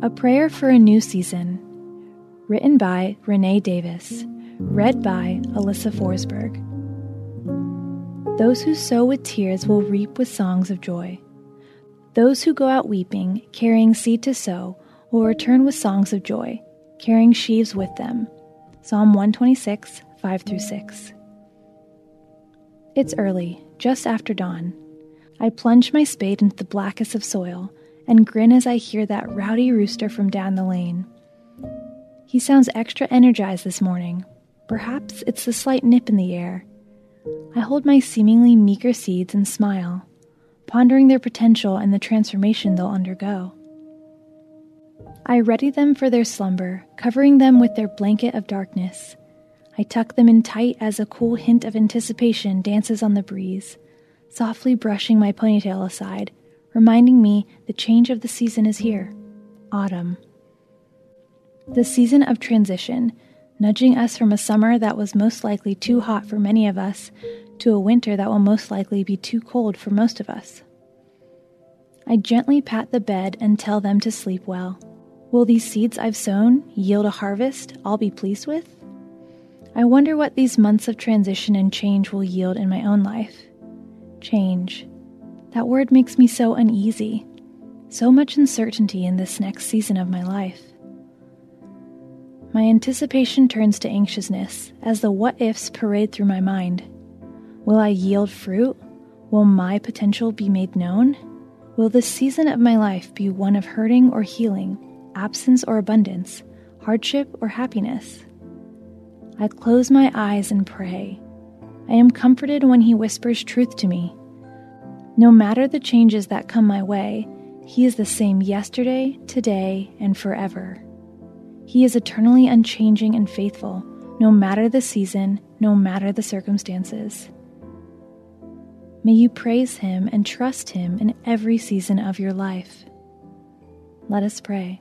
A Prayer for a New Season, written by Renee Davis, read by Alyssa Forsberg. Those who sow with tears will reap with songs of joy. Those who go out weeping, carrying seed to sow, will return with songs of joy, carrying sheaves with them. Psalm 126, 5-6. It's early, just after dawn. I plunge my spade into the blackest of soil and grin as I hear that rowdy rooster from down the lane. He sounds extra energized this morning. Perhaps it's the slight nip in the air. I hold my seemingly meager seeds and smile, pondering their potential and the transformation they'll undergo. I ready them for their slumber, covering them with their blanket of darkness. I tuck them in tight as a cool hint of anticipation dances on the breeze, softly brushing my ponytail aside, reminding me the change of the season is here, autumn. The season of transition, nudging us from a summer that was most likely too hot for many of us to a winter that will most likely be too cold for most of us. I gently pat the bed and tell them to sleep well. Will these seeds I've sown yield a harvest I'll be pleased with? I wonder what these months of transition and change will yield in my own life. Change. That word makes me so uneasy. So much uncertainty in this next season of my life. My anticipation turns to anxiousness as the what-ifs parade through my mind. Will I yield fruit? Will my potential be made known? Will this season of my life be one of hurting or healing, absence or abundance, hardship or happiness? I close my eyes and pray. I am comforted when He whispers truth to me. No matter the changes that come my way, He is the same yesterday, today, and forever. He is eternally unchanging and faithful, no matter the season, no matter the circumstances. May you praise Him and trust Him in every season of your life. Let us pray.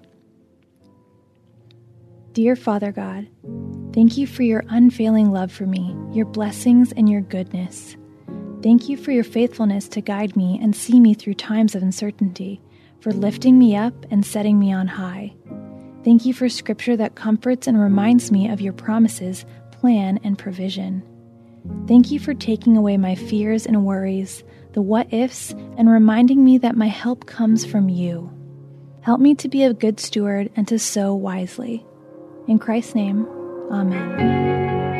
Dear Father God, thank you for your unfailing love for me, your blessings, and your goodness. Thank you for your faithfulness to guide me and see me through times of uncertainty, for lifting me up and setting me on high. Thank you for scripture that comforts and reminds me of your promises, plan, and provision. Thank you for taking away my fears and worries, the what-ifs, and reminding me that my help comes from you. Help me to be a good steward and to sow wisely. In Christ's name, Amen.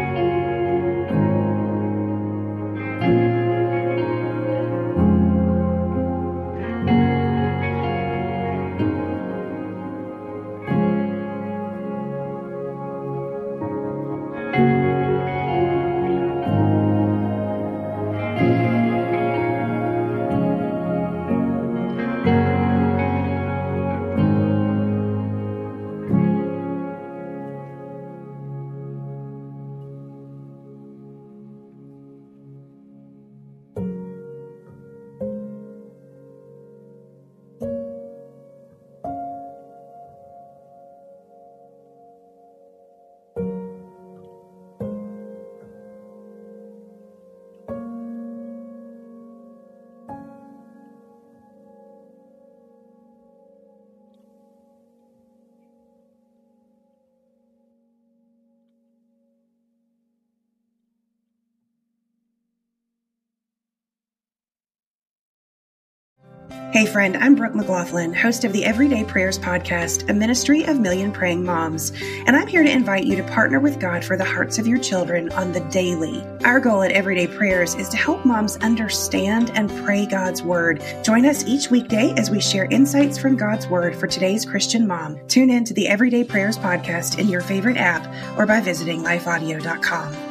Hey friend, I'm Brooke McLaughlin, host of the Everyday Prayers podcast, a ministry of million praying moms, and I'm here to invite you to partner with God for the hearts of your children on the daily. Our goal at Everyday Prayers is to help moms understand and pray God's Word. Join us each weekday as we share insights from God's Word for today's Christian mom. Tune in to the Everyday Prayers podcast in your favorite app or by visiting lifeaudio.com.